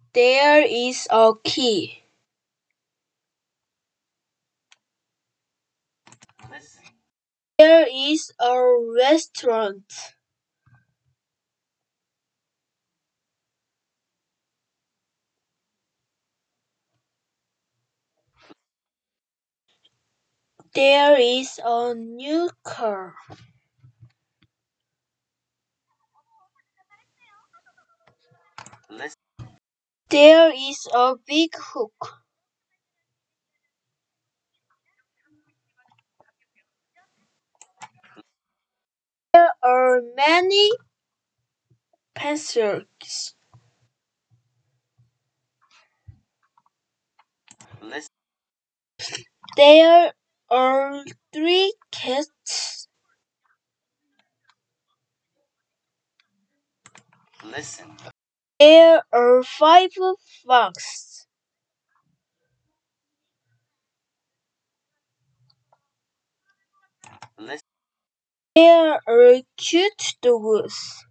There is a key. There is a restaurant. There is a new car. There is a big hook. There are many pencils. There are three cats. There are five frogs. There are cute dogs.